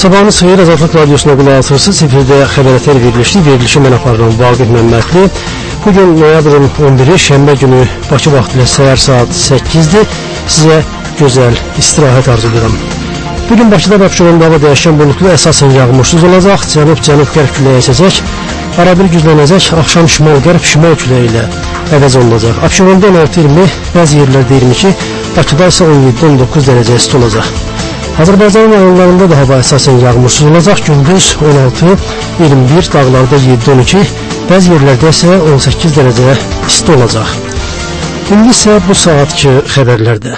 Sabahınız xeyir, Azadlıq Radyosuna qulaq asırsınız. Efirdə xəbər verilişi mən aparıram Vaqif Məmmədli. Bugün noyabrın 11-i, şənbə günü Bakı vaxtı ilə səhər saat 8-dir. Sizə gözəl istirahət arzu edirəm. Bugün Bakıda və Abşeronda hava dəyişən bulutlu, əsasən yağmursuz olacaq. Cənub-qərb küləyi əsəcək. Arabir güclənəcək, axşam şimal-qərb küləyi ilə əvəz olunacaq. Abşeronda 16-20, bəzi yerlərdə 22, Bakıda isə 17-19 dərəcə isti olacaq. Azərbaycanın rayonlarında da hava əsasən yağmursuz olacaq. Gündüz 16-21, dağlarda 7-12, bəzi yerlərdə isə 18 dərəcə isti olacaq. İndi isə bu saatki xəbərlərdə.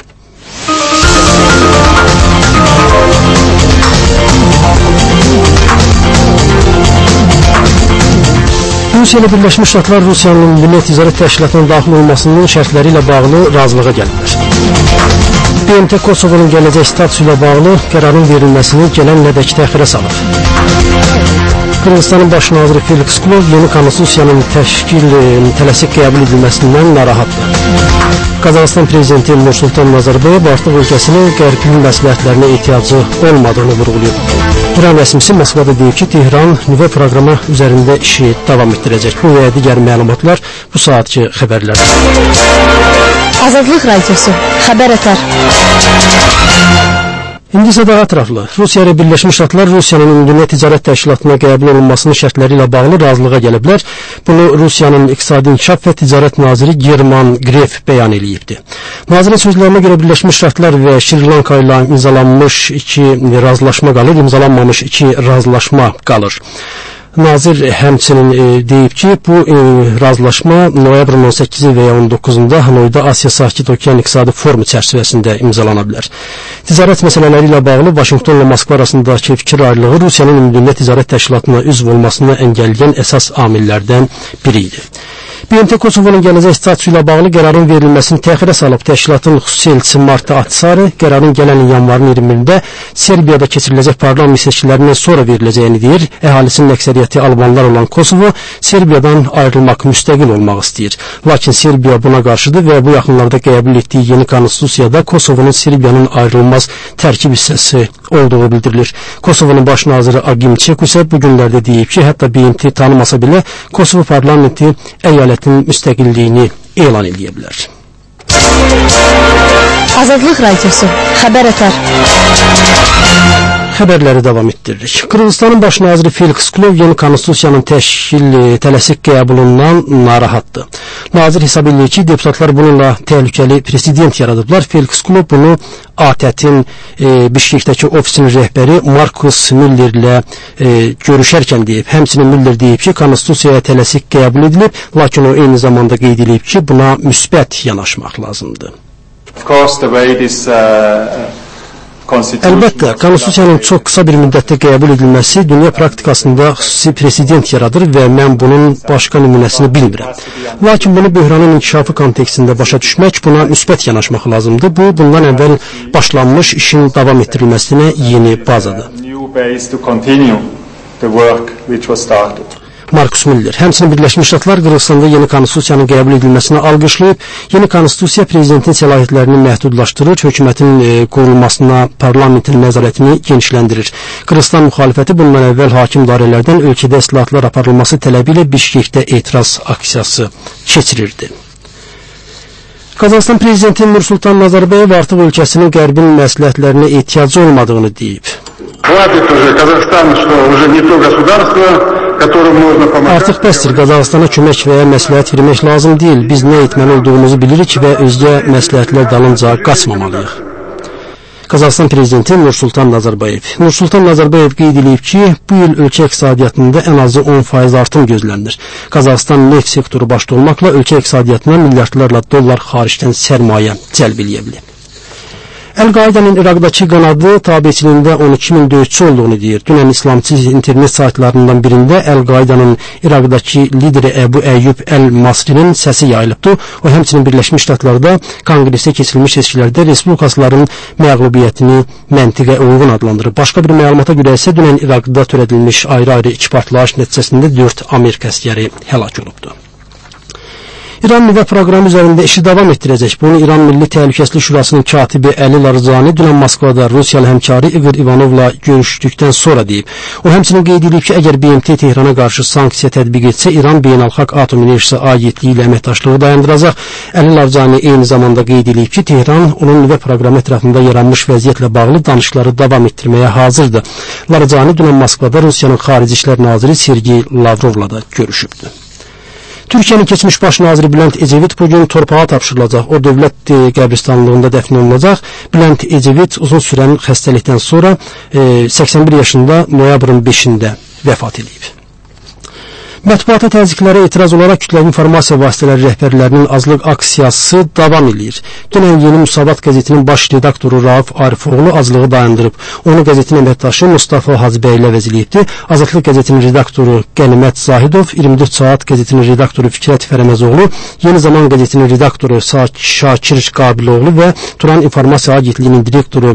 Rusiya ilə Birləşmiş Ştatlar Rusiyanın Milli Ticarət Təşkilatına daxil olmasının şərtləri ilə bağlı razılığa gəliblər. BMT Kosovonun gələcək statusu ilə bağlı qərarın verilməsini gələn ilədək təxirə salır. Qırğızstanın baş naziri Felix Klov yeni konstitusiyanın tələsik qəbul edilməsindən narahatdır. Qazaxıstan prezidenti Nursultan Nazarbayev artıq ölkəsinin qərbin məsləhətlərinə ehtiyacı olmadığını vurğulayıb. İran rəsmisi Moskvada deyib ki, Tehran nüvə proqramı üzərində işi davam etdirəcək. Bu və digər məlumatlar bu saatki xəbərlərdir. Azadlıq Radyosu, xəbər ətər. İndi isə daha ətraflı. Rusiya ilə Birləşmiş Ştatlar Rusiyanın Ümumi Ticarət Təşkilatına qəbul olunmasının şərtləri ilə bağlı razılığa gəliblər. Bunu Rusiyanın İqtisadi İnkişaf və Ticarət naziri German Gref bəyan edibdi. Nazirin sözlərinə görə Birləşmiş Ştatlar və Şri Lanka ilə imzalanmamış iki razılaşma qalır. Nazir həmçinin deyib ki, bu razılaşma noyabrın 18-i və ya 19-da Hanoyda Asiya Sakit Okean İqtisadi Forumu çərçivəsində imzalana bilər. Ticarət məsələləri ilə bağlı Vaşinqtonla Moskva arasındakı fikir ayrılığı Rusiyanın Ümumi Ticarət Təşkilatına üzv olmasını əngəlləyən əsas amillərdən biri idi. BMT Kosovonun gələcək statusu ilə bağlı qərarın verilməsini təxirə salıb. Təşkilatın xüsusi elçisi Marta Atsari qərarın gələn yanvarın 20-də Serbiyada keçiriləcək parlament seçkilərindən sonra veriləcəyini deyir. Əhalisinin əksəriyyəti albanlar olan Kosovo Serbiyadan ayrılmaq, müstəqil olmaq istəyir. Lakin Serbiya buna qarşıdır və bu yaxınlarda qəbul etdiyi yeni konstitusiyada Kosovonun Serbiyanın ayrılmaz tərkib hissəsi olduğu bildirilir. Kosovonun baş naziri Agim Çeku isə bu günlərdə deyib ki, hətta BMT tanımasa belə Kosovo parlamenti əyalətin müstəqilliyini elan edə bilər. Azadlıq Radyosu, xəbər ətər. Xəbərləri davam etdiririk. Qırğızstanın baş naziri Felix Klov yeni konstitusiyanın tələsik qəbulundan narahatdır. Nazir hesab edir ki, deputatlar bununla təhlükəli president yaradıblar. Felix Klov bunu ATƏT-in Bişkekdəki ofisinin rəhbəri Markus Müller ilə görüşərkən deyib. Həmçinin Müller deyib ki, konstitusiyaya tələsik qəbul edilib, lakin o eyni zamanda qeyd edib ki, buna müsbət yanaşmaq lazımdır. Əlbəttə, konstitusiyanın çox qısa bir müddətdə qəbul edilməsi dünya praktikasında xüsusi president yaradır və mən bunun başqa nümunəsini bilmirəm. Lakin bunu böhranın inkişafı kontekstində başa düşmək, buna müsbət yanaşmaq lazımdır. Bu, bundan əvvəl başlanmış işin davam etdirilməsinə yeni bazadır. Markus Müller. Həmçinin Birləşmiş Ştatlar Qırğızstanda yeni konstitusiyanın qəbul edilməsinə alqışlayıb. Yeni konstitusiya prezidentin səlahiyyətlərini məhdudlaşdırır, hökumətin qurulmasına parlamentin nəzarətini genişləndirir. Qırğızstan müxalifəti bundan əvvəl hakim dairələrdən ölkədə islahatlar aparılması tələbi ilə Bişkekdə etiraz aksiyası keçirirdi. Qazaxıstan prezidenti Nursultan Nazarbayev artıq ölkəsinin qərbin məsləhətlərinə ehtiyacı olmadığını deyib. Artıq bəsdir, Qazaxıstana kömək və ya məsləhət vermək lazım deyil. Biz nə etməli olduğumuzu bilirik və özgə məsləhətlər dalınca qaçmamalıyıq. Qazaxıstan prezidenti Nursultan Nazarbayev. Nursultan Nazarbayev qeyd edib ki, bu il ölkə iqtisadiyyatında ən azı 10% artım gözlənilir. Qazaxıstan neft sektoru başda olmaqla ölkə iqtisadiyyatına milyardlarla dollar xaricdən sərmayə cəlb edə bilər. Əl-Qaidanın İraqdakı qanadı tabiçiliyində 12.000 döyüşçü olduğunu deyir. Dünən İslamçı internet saytlarından birində Əl-Qaidanın İraqdakı lideri Əbu Əyyub Əl-Masrinin səsi yayılıbdır. O həmçinin Birləşmiş Ştatlarda konqresə keçirilmiş seçkilərdə respublikaçıların məğlubiyyətini məntiqə uyğun adlandırıb. Başqa bir məlumata görə isə dünən İraqda törədilmiş ayrı-ayrı iki partlayış nəticəsində 4 Amerika əsgəri həlak olubdur. İran nüvə proqramı üzərində işi davam etdirəcək. Bunu İran Milli Təhlükəsizlik Şurasının katibi Əli Larijani dünən Moskvada Rusiyalı həmkarı İqor İvanovla görüşdükdən sonra deyib. O həmçinin qeyd edib ki, əgər BMT Tehrana qarşı sanksiya tətbiq etsə, İran Beynəlxalq Atom Enerjisi Agentliyi ilə əməkdaşlığı dayandıracaq. Əli Larijani eyni zamanda qeyd edib ki, Tehran onun nüvə proqramı ətrafında yaranmış vəziyyətlə bağlı danışıqları davam etdirməyə hazırdır. Larijani dünən Moskvada Rusiyanın Xarici İşlər Naziri Sergey Lavrovla da görüşübdü. Türkiyənin keçmiş baş naziri Bülent Ecevit bugün torpağa tapşırılacaq. O, dövlət qəbristanlığında dəfn olunacaq. Bülent Ecevit uzun sürən xəstəlikdən sonra 81 yaşında noyabrın 5-də vəfat edib. Mətbuata təzyiqlərə etiraz olaraq kütləvi informasiya vasitələri rəhbərlərinin azlıq aksiyası davam edir. Dünən Yeni Müsavat qəzetinin baş redaktoru Rauf Arifoğlu azlığı dayandırıb. Onu qəzetin əməkdaşı Mustafa Hacıbəylə vəziləyibdi. Azadlıq qəzetinin redaktoru Qənimət Zahidov, 24 saat qəzetinin redaktoru Fikrət Fərəməzoğlu, Yeni Zaman qəzetinin redaktoru Şakir Qabiloğlu və Turan İnformasiya Agentliyinin direktoru